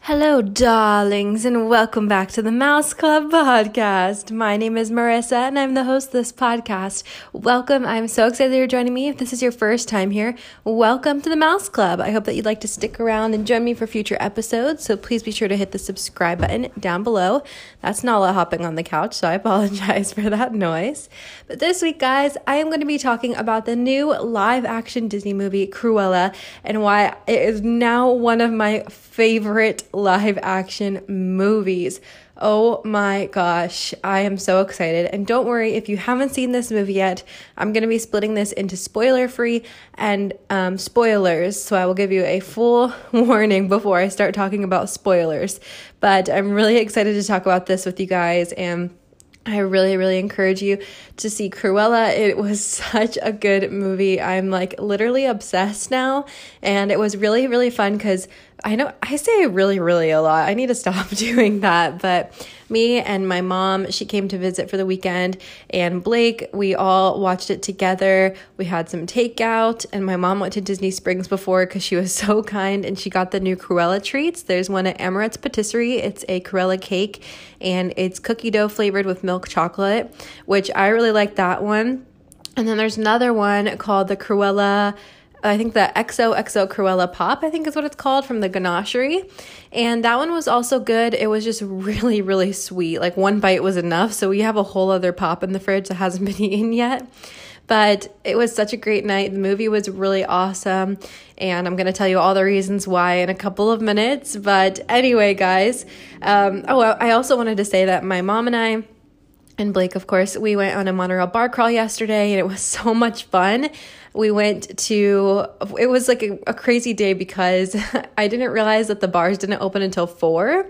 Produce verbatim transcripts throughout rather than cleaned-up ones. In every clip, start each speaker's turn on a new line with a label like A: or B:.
A: Hello, darlings, and welcome back to the Mouse Club podcast. My name is Marissa, and I'm the host of this podcast. Welcome. I'm so excited that you're joining me. If this is your first time here, welcome to the Mouse Club. I hope that you'd like to stick around and join me for future episodes, so please be sure to hit the subscribe button down below. That's Nala hopping on the couch, so I apologize for that noise. But this week, guys, I am going to be talking about the new live-action Disney movie, Cruella, and why it is now one of my favorite live action movies. Oh my gosh, I am so excited. And don't worry, if you haven't seen this movie yet, I'm going to be splitting this into spoiler free and um, spoilers. So I will give you a full warning before I start talking about spoilers. But I'm really excited to talk about this with you guys, and I really, really encourage you to see Cruella. It was such a good movie. I'm like literally obsessed now. And it was really, really fun because I know I say really, really a lot. I need to stop doing that. But me and my mom, she came to visit for the weekend, and Blake, we all watched it together. We had some takeout, and my mom went to Disney Springs before because she was so kind, and she got the new Cruella treats. There's one at Emirates Patisserie. It's a Cruella cake, and it's cookie dough flavored with milk chocolate, which I really like that one. And then there's another one called the Cruella, I think the X O X O Cruella Pop, I think is what it's called, from the Ganachery. And that one was also good. It was just really, really sweet. Like one bite was enough. So we have a whole other pop in the fridge that hasn't been eaten yet. But it was such a great night. The movie was really awesome. And I'm going to tell you all the reasons why in a couple of minutes. But anyway, guys. Um, oh, I also wanted to say that my mom and I, and Blake, of course, we went on a monorail bar crawl yesterday, and it was so much fun. We went to, it was like a, a crazy day because I didn't realize that the bars didn't open until four.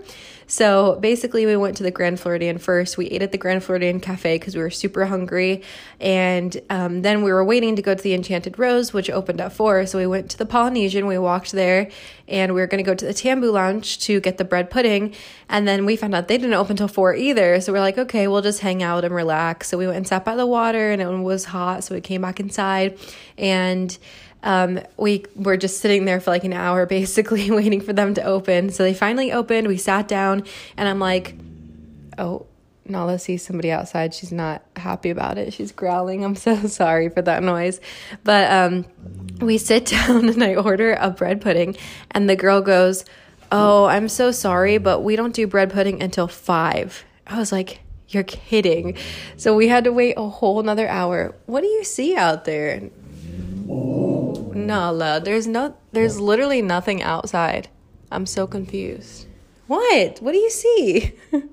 A: So basically we went to the Grand Floridian first. We ate at the Grand Floridian Cafe because we were super hungry. And um, then we were waiting to go to the Enchanted Rose, which opened at four. So we went to the Polynesian, we walked there, and we were going to go to the Tambu Lounge to get the bread pudding. And then we found out they didn't open until four either. So we're like, okay, we'll just hang out and relax. So we went and sat by the water, and it was hot. So we came back inside, and Um, we were just sitting there for like an hour basically waiting for them to open. So they finally opened, we sat down, and I'm like, oh, Nala sees somebody outside. She's not happy about it. She's growling. I'm so sorry for that noise. But um, we sit down and I order a bread pudding, and the girl goes, oh, I'm so sorry, but we don't do bread pudding until five. I was like, you're kidding. So we had to wait a whole another hour. What do you see out there? Nala, there's no, there's literally nothing outside. I'm so confused. What? What do you see?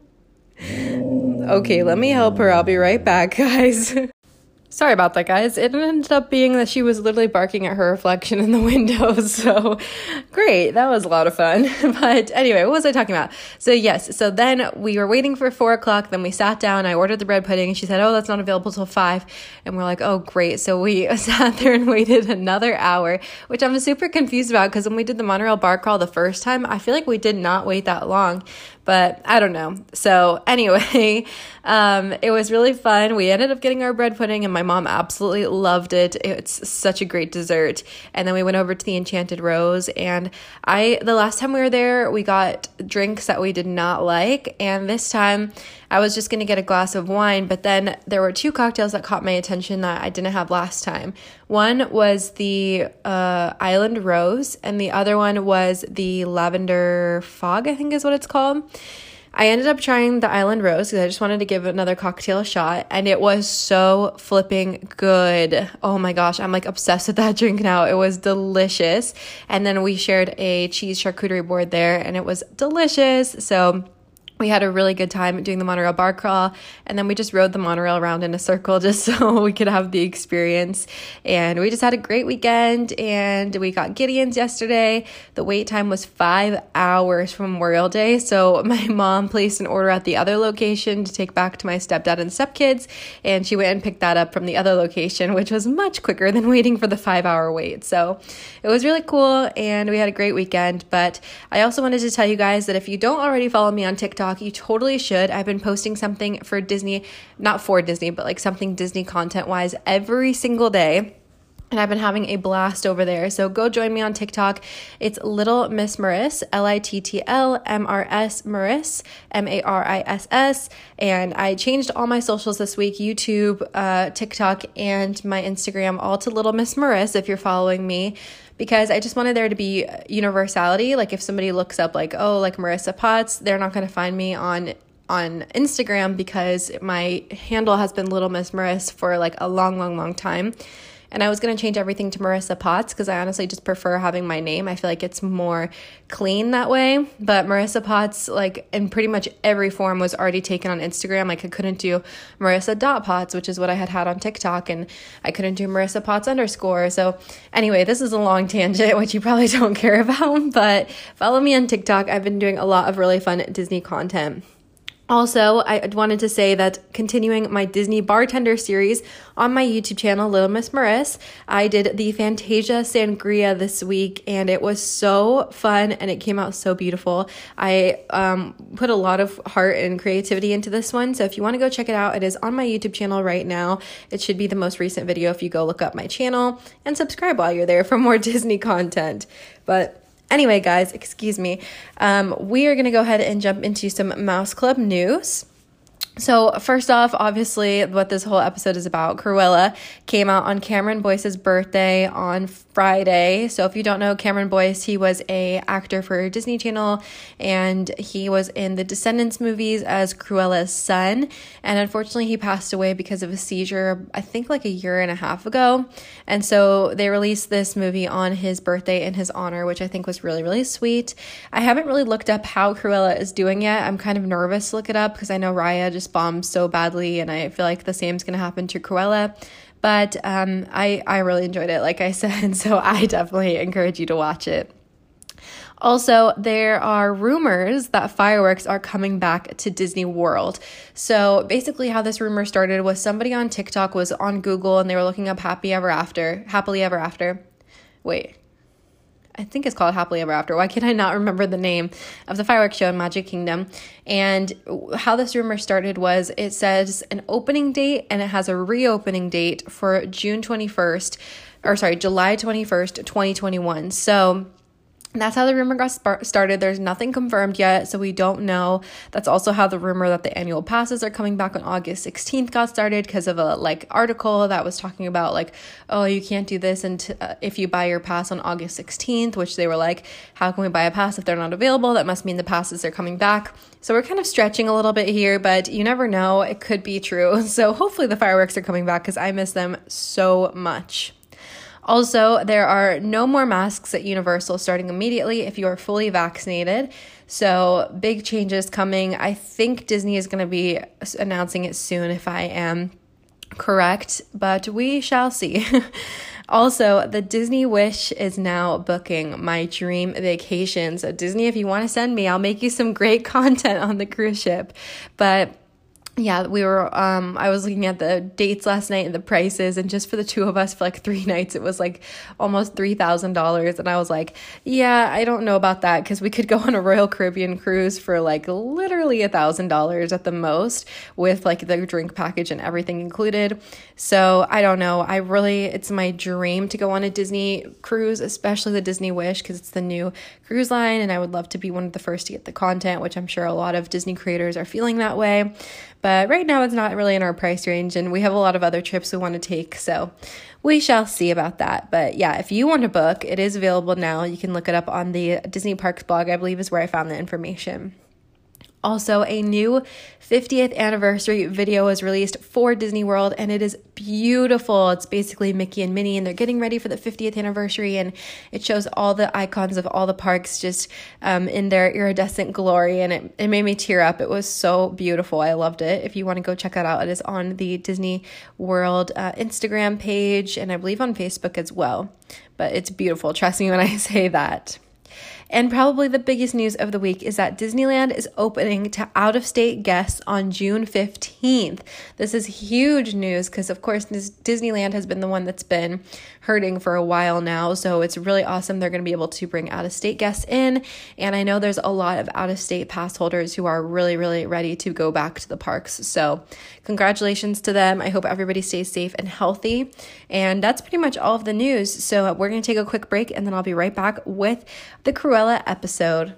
A: Okay, let me help her. I'll be right back, guys. Sorry about that, guys. It ended up being that she was literally barking at her reflection in the window. So great. That was a lot of fun. But anyway, what was I talking about? So yes, so then we were waiting for four o'clock. Then we sat down. I ordered the bread pudding, and she said, oh, that's not available till five. And we're like, oh, great. So we sat there and waited another hour, which I'm super confused about because when we did the monorail bar crawl the first time, I feel like we did not wait that long. But I don't know. So anyway, um, it was really fun. We ended up getting our bread pudding, and my mom absolutely loved it. It's such a great dessert. And then we went over to the Enchanted Rose, and I, the last time we were there, we got drinks that we did not like. And this time I was just going to get a glass of wine, but then there were two cocktails that caught my attention that I didn't have last time. One was the uh, Island Rose, and the other one was the Lavender Fog, I think is what it's called. I ended up trying the Island Rose because I just wanted to give another cocktail a shot, and it was so flipping good. Oh my gosh, I'm like obsessed with that drink now. It was delicious. And then we shared a cheese charcuterie board there, and it was delicious. So we had a really good time doing the monorail bar crawl, and then we just rode the monorail around in a circle just so we could have the experience. And we just had a great weekend, and we got Gideon's yesterday. The wait time was five hours from Memorial Day, so my mom placed an order at the other location to take back to my stepdad and stepkids, and she went and picked that up from the other location, which was much quicker than waiting for the five-hour wait. So it was really cool, and we had a great weekend. But I also wanted to tell you guys that if you don't already follow me on TikTok, You totally should. I've been posting something for Disney, not for Disney, but like something Disney content wise every single day. And I've been having a blast over there. So go join me on TikTok. It's Little Miss Mariss, L I T T L M R S Mariss, M A R I S S. And I changed all my socials this week, YouTube, uh, TikTok, and my Instagram, all to Little Miss Mariss if you're following me, because I just wanted there to be universality. Like if somebody looks up like, oh, like Marissa Potts, they're not going to find me on on Instagram because my handle has been Little Miss Mariss for like a long, long, long time. And I was going to change everything to Marissa Potts because I honestly just prefer having my name. I feel like it's more clean that way. But Marissa Potts, like in pretty much every form, was already taken on Instagram. Like I couldn't do Marissa.Potts, which is what I had had on TikTok. And I couldn't do Marissa Potts underscore. So anyway, this is a long tangent, which you probably don't care about. But follow me on TikTok. I've been doing a lot of really fun Disney content. Also, I wanted to say that continuing my Disney bartender series on my YouTube channel, Little Miss Mariss, I did the Fantasia Sangria this week, and it was so fun, and it came out so beautiful. I um, put a lot of heart and creativity into this one, so if you want to go check it out, it is on my YouTube channel right now. It should be the most recent video if you go look up my channel, and subscribe while you're there for more Disney content. But anyway, guys, excuse me. Um, we are going to go ahead and jump into some Mouse Club news. So first off, obviously, what this whole episode is about, Cruella came out on Cameron Boyce's birthday on Friday. So if you don't know Cameron Boyce, he was a actor for Disney Channel, and he was in the Descendants movies as Cruella's son. And unfortunately, he passed away because of a seizure, I think like a year and a half ago. And so they released this movie on his birthday in his honor, which I think was really, really sweet. I haven't really looked up how Cruella is doing yet. I'm kind of nervous to look it up because I know Raya just bombed so badly, and I feel like the same is going to happen to Cruella. But um, I, I really enjoyed it, like I said, so I definitely encourage you to watch it. Also, there are rumors that fireworks are coming back to Disney World. So basically how this rumor started was somebody on TikTok was on Google, and they were looking up Happy Ever After, Happily Ever After. Wait. I think it's called Happily Ever After. Why can't I not remember the name of the fireworks show in Magic Kingdom? And how this rumor started was it says an opening date, and it has a reopening date for June twenty-first, or sorry, July twenty-first, twenty twenty-one. So that's how the rumor got sp- started. There's nothing confirmed yet, so we don't know. That's also how the rumor that the annual passes are coming back on August sixteenth got started, because of a like article that was talking about like, oh, you can't do this and uh, if you buy your pass on August sixteenth, which they were like, how can we buy a pass if they're not available? That must mean the passes are coming back. So we're kind of stretching a little bit here, but you never know. It could be true. So hopefully the fireworks are coming back, because I miss them so much. Also, there are no more masks at Universal starting immediately if you are fully vaccinated. So big changes coming. I think Disney is going to be announcing it soon if I am correct, but we shall see. Also, the Disney Wish is now booking my dream vacation. So Disney, if you want to send me, I'll make you some great content on the cruise ship. But yeah, we were, um, I was looking at the dates last night and the prices, and just for the two of us for like three nights, it was like almost three thousand dollars. And I was like, yeah, I don't know about that, because we could go on a Royal Caribbean cruise for like literally a thousand dollars at the most, with like the drink package and everything included. So I don't know. I really, it's my dream to go on a Disney cruise, especially the Disney Wish, because it's the new cruise line, and I would love to be one of the first to get the content, which I'm sure a lot of Disney creators are feeling that way. But right now it's not really in our price range, and we have a lot of other trips we want to take, so we shall see about that. But yeah, if you want to book, it is available now. You can look it up on the Disney Parks blog, I believe is where I found the information. Also, a new fiftieth anniversary video was released for Disney World, and it is beautiful. It's basically Mickey and Minnie, and they're getting ready for the fiftieth anniversary, and it shows all the icons of all the parks just um, in their iridescent glory, and it, it made me tear up. It was so beautiful. I loved it. If you want to go check that out, it is on the Disney World uh, Instagram page, and I believe on Facebook as well. But it's beautiful. Trust me when I say that. And probably the biggest news of the week is that Disneyland is opening to out-of-state guests on June fifteenth. This is huge news because, of course, this Disneyland has been the one that's been hurting for a while now. So it's really awesome. They're going to be able to bring out-of-state guests in. And I know there's a lot of out-of-state pass holders who are really, really ready to go back to the parks. So congratulations to them. I hope everybody stays safe and healthy. And that's pretty much all of the news. So we're going to take a quick break and then I'll be right back with the Cruella episode.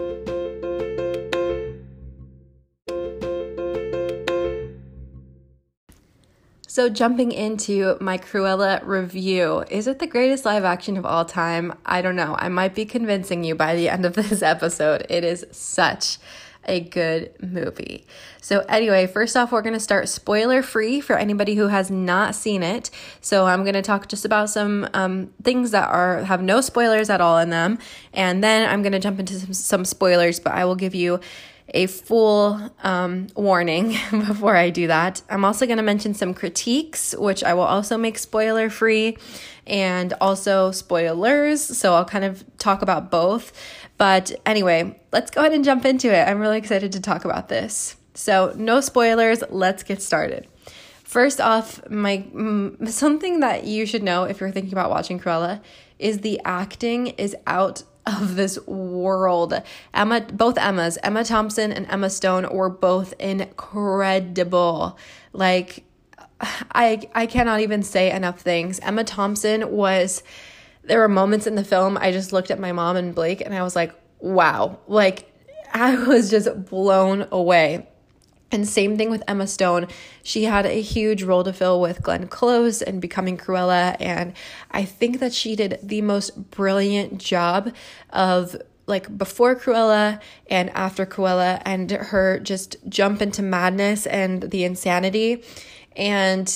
A: So jumping into my Cruella review, is it the greatest live action of all time? I don't know. I might be convincing you by the end of this episode. It is such a good movie. So anyway, first off, we're going to start spoiler free for anybody who has not seen it. So I'm going to talk just about some um, things that are have no spoilers at all in them. And then I'm going to jump into some, some spoilers, but I will give you a full um, warning before I do that. I'm also going to mention some critiques, which I will also make spoiler free, and also spoilers. So I'll kind of talk about both. But anyway, let's go ahead and jump into it. I'm really excited to talk about this. So no spoilers. Let's get started. First off, my mm, something that you should know if you're thinking about watching Cruella is the acting is out of this world. Emma, both Emmas, Emma Thompson and Emma Stone, were both incredible. Like, I I cannot even say enough things. Emma Thompson was, there were moments in the film I just looked at my mom and Blake and I was like, wow. Like, I was just blown away. And same thing with Emma Stone. She had a huge role to fill with Glenn Close and becoming Cruella. And I think that she did the most brilliant job of like before Cruella and after Cruella, and her just jump into madness and the insanity. And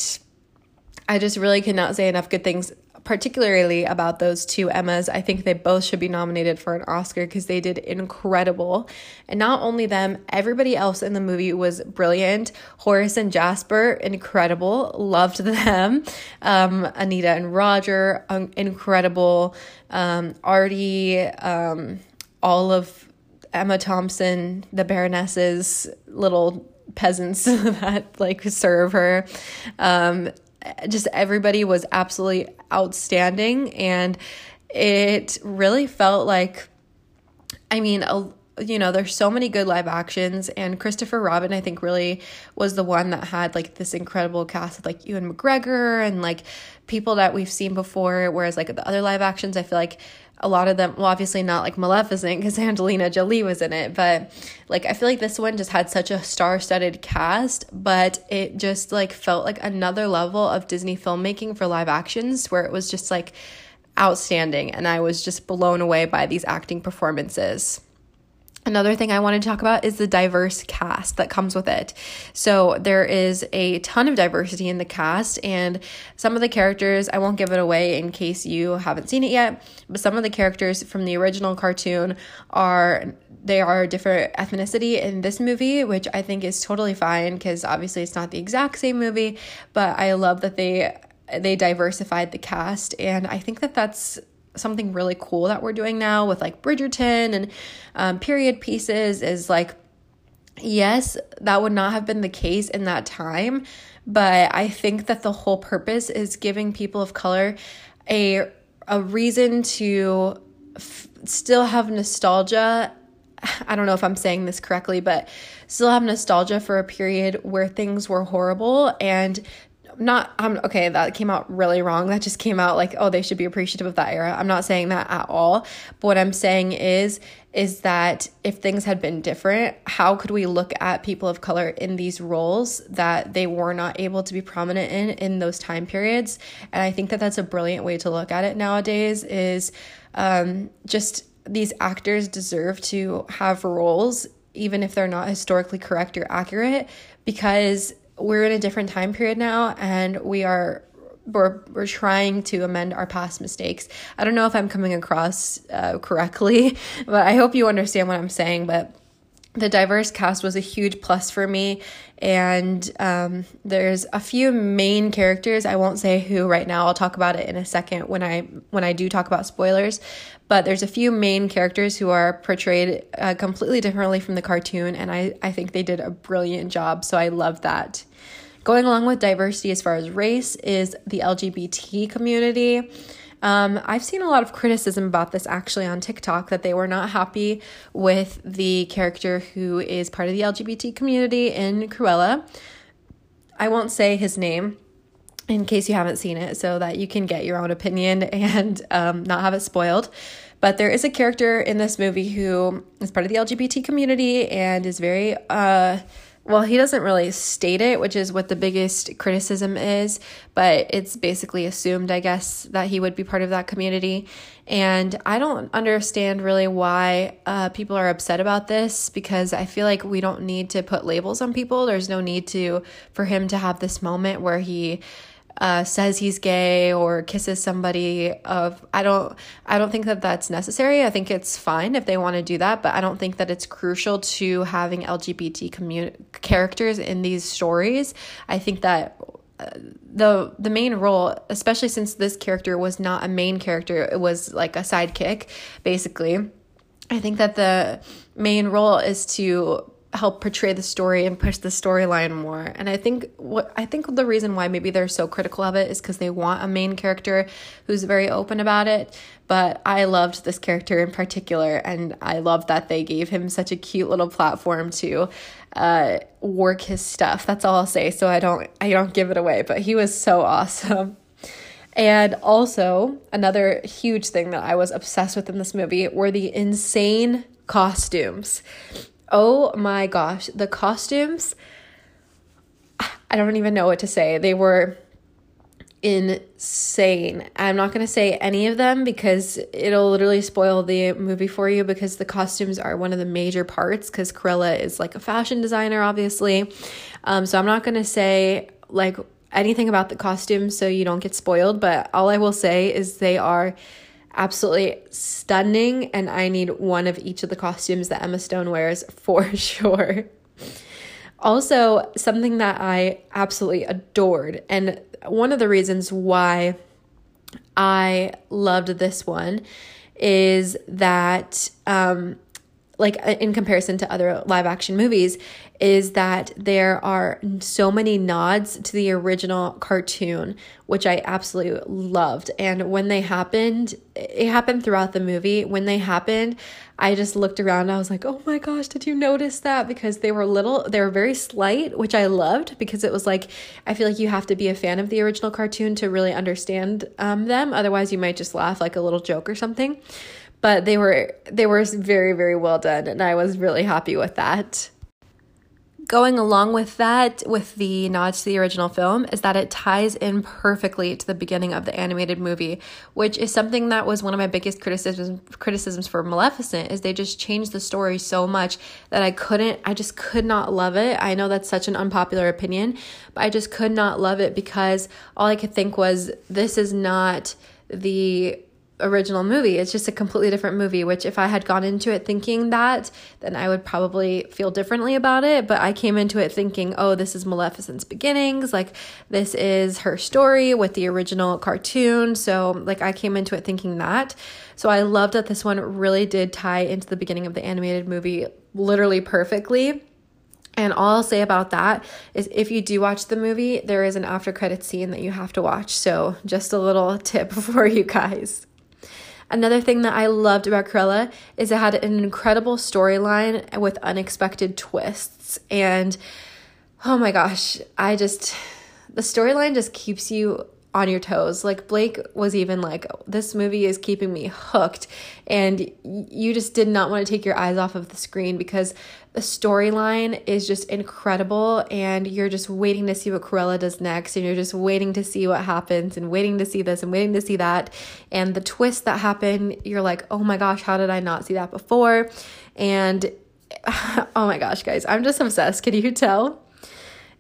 A: I just really cannot say enough good things, particularly about those two Emmas. I think they both should be nominated for an Oscar because they did incredible. And not only them, everybody else in the movie was brilliant. Horace and Jasper, incredible. Loved them. Um, Anita and Roger, um, incredible. Um, Artie, um, all of Emma Thompson, the Baroness's little peasants that like serve her. Um, just everybody was absolutely outstanding, and it really felt like, I mean, a, you know, there's so many good live actions, and Christopher Robin, I think, really was the one that had like this incredible cast of like Ewan McGregor and like people that we've seen before, whereas like the other live actions, I feel like a lot of them, well, obviously not like Maleficent because Angelina Jolie was in it, but like I feel like this one just had such a star-studded cast, but it just like felt like another level of Disney filmmaking for live actions where it was just like outstanding, and I was just blown away by these acting performances. Another thing I want to talk about is the diverse cast that comes with it. So there is a ton of diversity in the cast, and some of the characters, I won't give it away in case you haven't seen it yet, but some of the characters from the original cartoon are, they are a different ethnicity in this movie, which I think is totally fine because obviously it's not the exact same movie, but I love that they they diversified the cast, and I think that that's something really cool that we're doing now with like Bridgerton and um, period pieces. Is like, yes, that would not have been the case in that time, but I think that the whole purpose is giving people of color a a reason to f- still have nostalgia. I don't know if I'm saying this correctly, but still have nostalgia for a period where things were horrible. And not, um, okay, that came out really wrong. That just came out like, oh, they should be appreciative of that era. I'm not saying that at all. But what I'm saying is, is that if things had been different, how could we look at people of color in these roles that they were not able to be prominent in, in those time periods? And I think that that's a brilliant way to look at it nowadays, is um, just these actors deserve to have roles, even if they're not historically correct or accurate, because we're in a different time period now, and we are we're, we're trying to amend our past mistakes. I don't know if I'm coming across uh, correctly, but I hope you understand what I'm saying. But the diverse cast was a huge plus for me. And um, there's a few main characters. I won't say who right now. I'll talk about it in a second when I when I do talk about spoilers. But there's a few main characters who are portrayed uh, completely differently from the cartoon. And I, I think they did a brilliant job. So I love that. Going along with diversity as far as race is the L G B T community. Um, I've seen a lot of criticism about this actually on TikTok, that they were not happy with the character who is part of the L G B T community in Cruella. I won't say his name in case you haven't seen it, so that you can get your own opinion and um, not have it spoiled. But there is a character in this movie who is part of the L G B T community and is very... Uh, Well, he doesn't really state it, which is what the biggest criticism is, but it's basically assumed, I guess, that he would be part of that community. And I don't understand really why uh, people are upset about this, because I feel like we don't need to put labels on people. There's no need to for him to have this moment where he Uh, says he's gay or kisses somebody. Of I don't I don't think that that's necessary. I think it's fine if they want to do that, but I don't think that it's crucial to having L G B T community characters in these stories. I think that uh, the the main role, especially since this character was not a main character, it was like a sidekick basically. I think that the main role is to help portray the story and push the storyline more. And I think what I think the reason why maybe they're so critical of it is because they want a main character who's very open about it. But I loved this character in particular, and I loved that they gave him such a cute little platform to uh, work his stuff. That's all I'll say. So I don't I don't give it away. But he was so awesome. And also another huge thing that I was obsessed with in this movie were the insane costumes. Oh my gosh, the costumes, I don't even know what to say. They were insane. I'm not going to say any of them because it'll literally spoil the movie for you, because the costumes are one of the major parts, because Cruella is like a fashion designer, obviously. Um, so I'm not going to say like anything about the costumes so you don't get spoiled, but all I will say is they are absolutely stunning, and I need one of each of the costumes that Emma Stone wears for sure. Also, something that I absolutely adored, and one of the reasons why I loved this one is that, um, like in comparison to other live action movies, is that there are so many nods to the original cartoon, which I absolutely loved. And when they happened, it happened throughout the movie. When they happened, I just looked around and I was like, oh my gosh, did you notice that? Because they were little, they were very slight, which I loved, because it was like, I feel like you have to be a fan of the original cartoon to really understand um, them. Otherwise, you might just laugh like a little joke or something. But they were they were very, very well done, and I was really happy with that. Going along with that, with the nods to the original film, is that it ties in perfectly to the beginning of the animated movie, which is something that was one of my biggest criticisms criticisms for Maleficent, is they just changed the story so much that I couldn't, I just could not love it. I know that's such an unpopular opinion, but I just could not love it, because all I could think was, this is not the original movie. It's just a completely different movie, which if I had gone into it thinking that, then I would probably feel differently about it. But I came into it thinking, oh, this is Maleficent's beginnings. Like, this is her story with the original cartoon. So like I came into it thinking that. So I loved that this one really did tie into the beginning of the animated movie literally perfectly. And all I'll say about that is, if you do watch the movie, there is an after credit scene that you have to watch. So just a little tip for you guys. Another thing that I loved about Cruella is it had an incredible storyline with unexpected twists. And oh my gosh, I just, the storyline just keeps you on your toes. Like, Blake was even like, this movie is keeping me hooked. And you just did not want to take your eyes off of the screen, because the storyline is just incredible, and you're just waiting to see what Cruella does next, and you're just waiting to see what happens, and waiting to see this and waiting to see that. And the twists that happen, you're like, oh my gosh, how did I not see that before? And oh my gosh, guys, I'm just obsessed. Can you tell?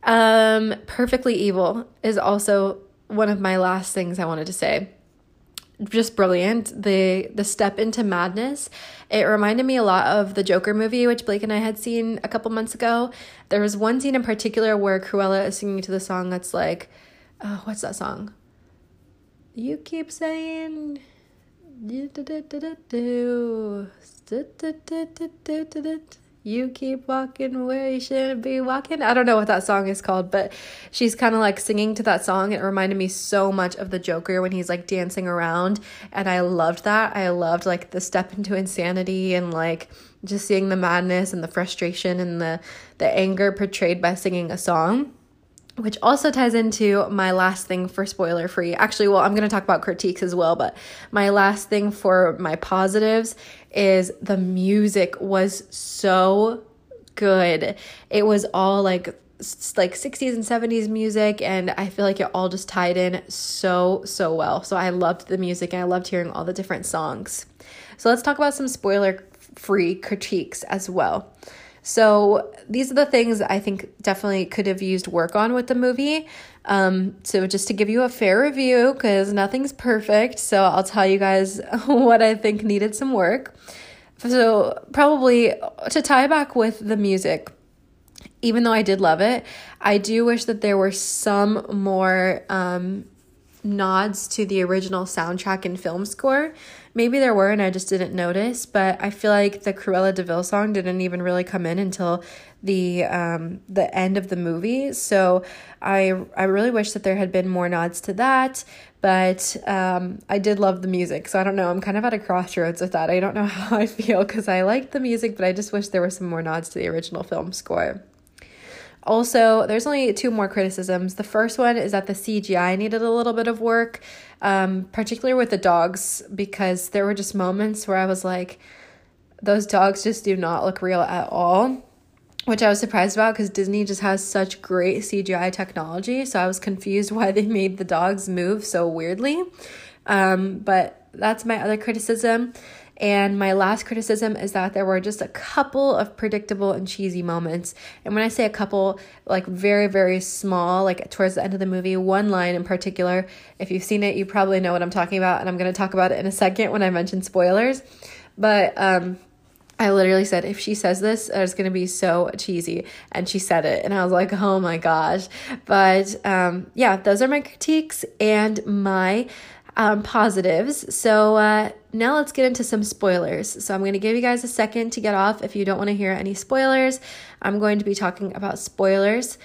A: Um, Perfectly Evil is also one of my last things I wanted to say. just brilliant. The the step into madness. It reminded me a lot of the Joker movie, which Blake and I had seen a couple months ago. There was one scene in particular where Cruella is singing to the song that's like, oh, what's that song? You keep saying, you keep walking where you shouldn't be walking. I don't know what that song is called, but she's kind of like singing to that song. It reminded me so much of the Joker when he's like dancing around, and I loved that. I loved like the step into insanity and like just seeing the madness and the frustration and the the anger portrayed by singing a song. Which also ties into my last thing for spoiler free. Actually, well, I'm going to talk about critiques as well, but my last thing for my positives is the music was so good. It was all like like sixties and seventies music, and I feel like it all just tied in so, so well. So I loved the music, and I loved hearing all the different songs. So let's talk about some spoiler free critiques as well. So these are the things that I think definitely could have used work on with the movie. Um, so just to give you a fair review, because nothing's perfect, so I'll tell you guys what I think needed some work. So probably to tie back with the music, even though I did love it, I do wish that there were some more um, nods to the original soundtrack and film score. Maybe there were and I just didn't notice, but I feel like the Cruella de Vil song didn't even really come in until the um, the end of the movie. So I I really wish that there had been more nods to that, but um, I did love the music. So I don't know, I'm kind of at a crossroads with that. I don't know how I feel because I liked the music, but I just wish there were some more nods to the original film score. Also, there's only two more criticisms. The first one is that the C G I needed a little bit of work, um, particularly with the dogs, because there were just moments where I was like, those dogs just do not look real at all, which I was surprised about because Disney just has such great C G I technology. So I was confused why they made the dogs move so weirdly. Um, but that's my other criticism. And my last criticism is that there were just a couple of predictable and cheesy moments. And when I say a couple, like very, very small, like towards the end of the movie, one line in particular, if you've seen it, you probably know what I'm talking about. And I'm going to talk about it in a second when I mention spoilers. But um, I literally said, if she says this, it's going to be so cheesy. And she said it. And I was like, oh my gosh. But um, yeah, those are my critiques and my Um, positives. So uh, now let's get into some spoilers. So I'm going to give you guys a second to get off if you don't want to hear any spoilers. I'm going to be talking about spoilers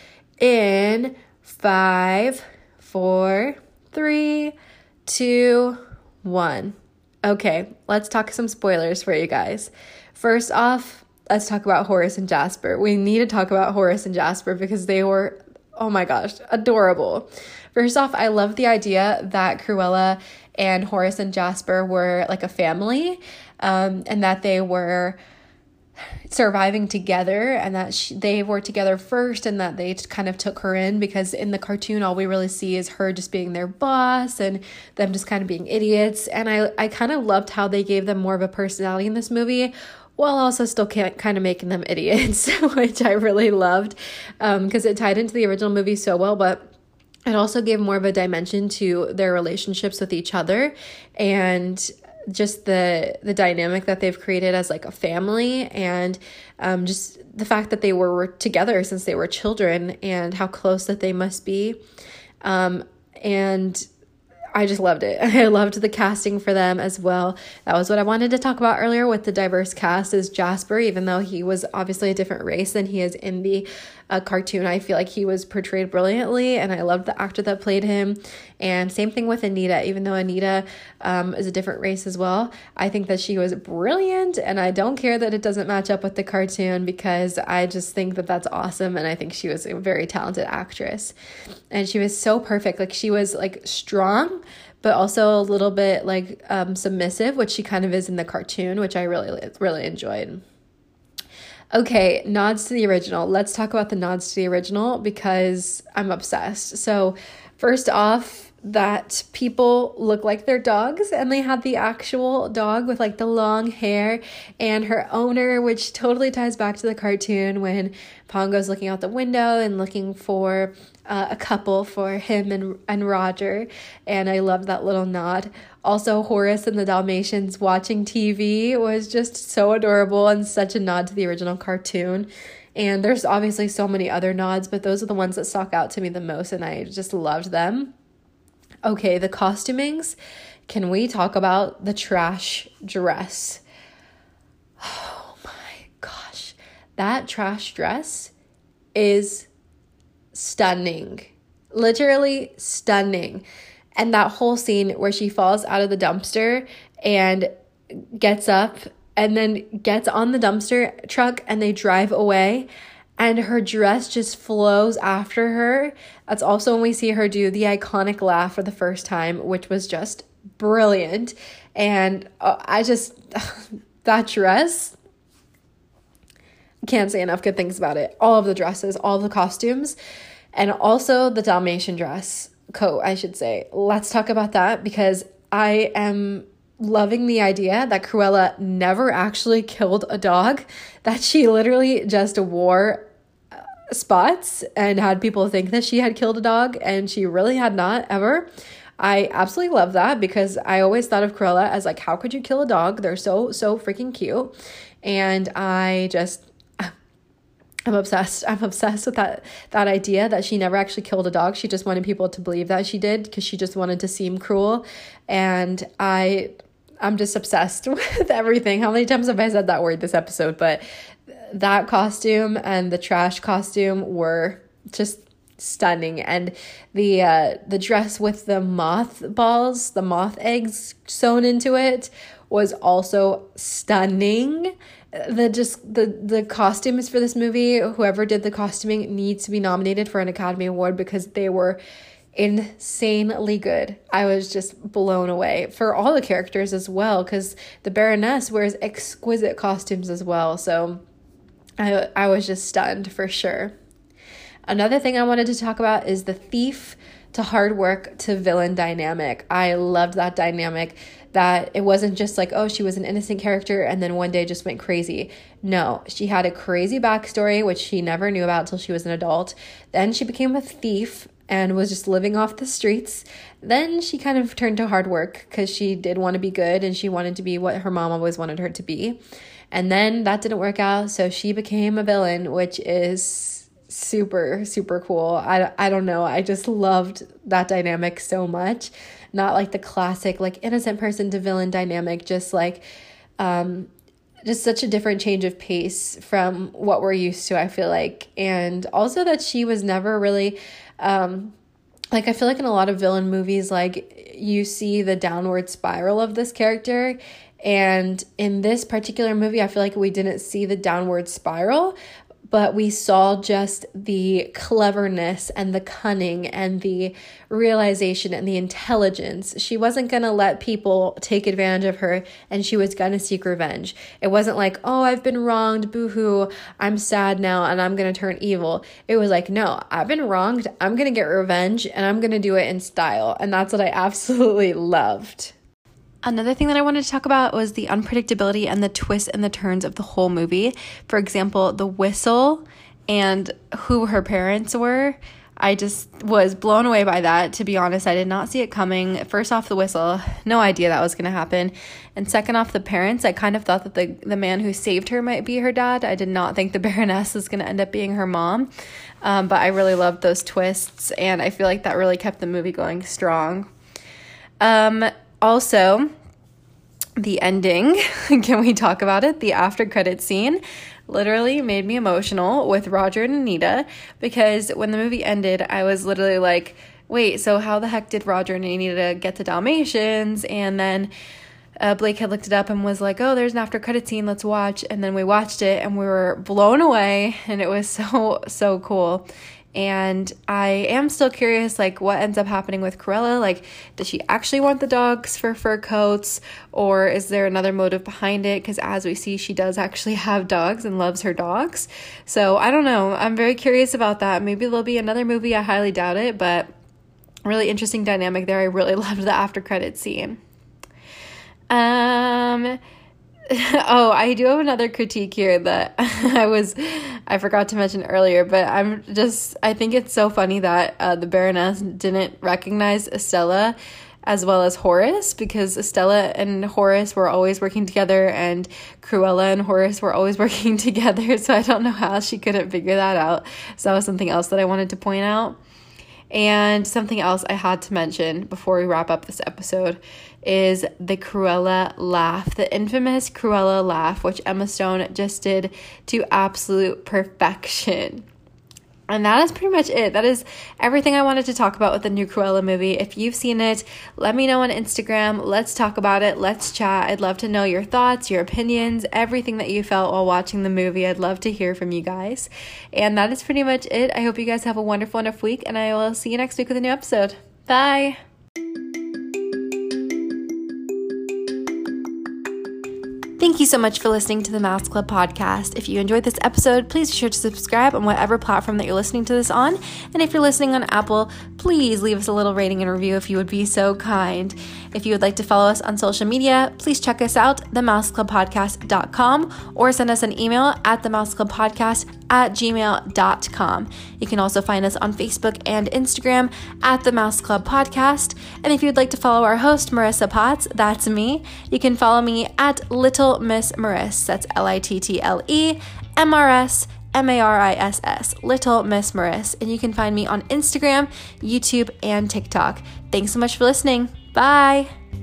A: in five, four, three, two, one. Okay, let's talk some spoilers for you guys. First off, let's talk about Horace and Jasper. We need to talk about Horace and Jasper because they were, oh my gosh, adorable. First off, I love the idea that Cruella and Horace and Jasper were like a family, um, and that they were surviving together, and that she, they were together first, and that they kind of took her in, because in the cartoon, all we really see is her just being their boss and them just kind of being idiots. And I, I kind of loved how they gave them more of a personality in this movie, while also still kind of making them idiots, which I really loved, um, because it tied into the original movie so well, but it also gave more of a dimension to their relationships with each other and just the the dynamic that they've created as like a family, and um, just the fact that they were together since they were children and how close that they must be. Um, and I just loved it. I loved the casting for them as well. That was what I wanted to talk about earlier with the diverse cast is Jasper, even though he was obviously a different race than he is in the uh, cartoon. I feel like he was portrayed brilliantly, and I loved the actor that played him. And same thing with Anita, even though Anita um, is a different race as well. I think that she was brilliant, and I don't care that it doesn't match up with the cartoon because I just think that that's awesome, and I think she was a very talented actress. And she was so perfect. Like, she was like strong, but also a little bit like um, submissive, which she kind of is in the cartoon, which I really, really enjoyed. Okay, nods to the original. Let's talk about the nods to the original because I'm obsessed. So first off, that people look like their dogs, and they had the actual dog with like the long hair and her owner, which totally ties back to the cartoon when Pongo's looking out the window and looking for uh, a couple for him and, and Roger. And I love that little nod. Also, Horace and the Dalmatians watching T V was just so adorable and such a nod to the original cartoon. And there's obviously so many other nods, but those are the ones that stuck out to me the most, and I just loved them. Okay, the costumings. Can we talk about the trash dress? Oh my gosh. That trash dress is stunning. Literally stunning. And that whole scene where she falls out of the dumpster and gets up and then gets on the dumpster truck and they drive away, and her dress just flows after her. That's also when we see her do the iconic laugh for the first time, which was just brilliant. And uh, I just, that dress, can't say enough good things about it. All of the dresses, all of the costumes, and also the Dalmatian dress coat, I should say. Let's talk about that, because I am loving the idea that Cruella never actually killed a dog, that she literally just wore spots and had people think that she had killed a dog, and she really had not ever. I absolutely love that, because I always thought of Cruella as like, how could you kill a dog? They're so, so freaking cute. And I just, I'm obsessed. I'm obsessed with that, that idea that she never actually killed a dog. She just wanted people to believe that she did, because she just wanted to seem cruel. And I, I'm just obsessed with everything. How many times have I said that word this episode? But that costume and the trash costume were just stunning. And the uh, the dress with the moth balls, the moth eggs sewn into it, was also stunning. The just the the costumes for this movie, whoever did the costuming needs to be nominated for an Academy Award, because they were insanely good. I was just blown away for all the characters as well, because the Baroness wears exquisite costumes as well. So I I was just stunned for sure. Another thing I wanted to talk about is the thief to hard work to villain dynamic. I loved that dynamic, that it wasn't just like, oh, she was an innocent character and then one day just went crazy. No, she had a crazy backstory, which she never knew about till she was an adult. Then she became a thief and was just living off the streets. Then she kind of turned to hard work, because she did want to be good and she wanted to be what her mom always wanted her to be. And then that didn't work out, so she became a villain, which is super, super cool. I, I don't know. I just loved that dynamic so much. Not like the classic, like, innocent person to villain dynamic, just like, um, just such a different change of pace from what we're used to, I feel like. And also that she was never really, um, like, I feel like in a lot of villain movies, like, you see the downward spiral of this character. And in this particular movie, I feel like we didn't see the downward spiral, but we saw just the cleverness and the cunning and the realization and the intelligence. She wasn't going to let people take advantage of her, and she was going to seek revenge. It wasn't like, oh, I've been wronged, boo-hoo, I'm sad now, and I'm going to turn evil. It was like, no, I've been wronged, I'm going to get revenge, and I'm going to do it in style. And that's what I absolutely loved. Another thing that I wanted to talk about was the unpredictability and the twists and the turns of the whole movie. For example, the whistle and who her parents were. I just was blown away by that, to be honest. I did not see it coming. First off, the whistle, no idea that was going to happen. And second off, the parents, I kind of thought that the, the man who saved her might be her dad. I did not think the Baroness was going to end up being her mom. Um, but I really loved those twists, and I feel like that really kept the movie going strong. Um... Also, the ending, can we talk about it? The after credit scene literally made me emotional with Roger and Anita, because when the movie ended, I was literally like, wait, so how the heck did Roger and Anita get to Dalmatians? And then uh, Blake had looked it up and was like, oh, there's an after credit scene, let's watch. And then we watched it and we were blown away, and it was so, so cool. And I am still curious, like, what ends up happening with Cruella. Like, does she actually want the dogs for fur coats, or is there another motive behind it? Because as we see, she does actually have dogs and loves her dogs. So I don't know. I'm very curious about that. Maybe there'll be another movie. I highly doubt it, but really interesting dynamic there. I really loved the after credit scene. Um, oh, I do have another critique here that I was, I forgot to mention earlier, but I'm just, I think it's so funny that uh, the Baroness didn't recognize Estella as well as Horace, because Estella and Horace were always working together and Cruella and Horace were always working together. So I don't know how she couldn't figure that out. So that was something else that I wanted to point out. And something else I had to mention before we wrap up this episode is the Cruella laugh, the infamous Cruella laugh, which Emma Stone just did to absolute perfection. And that is pretty much it. That is everything I wanted to talk about with the new Cruella movie. If you've seen it, let me know on Instagram. Let's talk about it. Let's chat. I'd love to know your thoughts, your opinions, everything that you felt while watching the movie. I'd love to hear from you guys. And that is pretty much it. I hope you guys have a wonderful enough week, and I will see you next week with a new episode. Bye. Thank you so much for listening to the Mouse Club podcast. If you enjoyed this episode, please be sure to subscribe on whatever platform that you're listening to this on. And if you're listening on Apple, please leave us a little rating and review if you would be so kind. If you would like to follow us on social media, please check us out, the mouse club podcast dot com, or send us an email at the mouse club podcast at gmail dot com. You can also find us on Facebook and Instagram at the Mouse Club Podcast. And if you'd like to follow our host, Marissa Potts, that's me, you can follow me at Little Miss Mariss. That's L I T T L E M R S M A R I S S, Little Miss Mariss. And you can find me on Instagram, YouTube, and TikTok. Thanks so much for listening. Bye.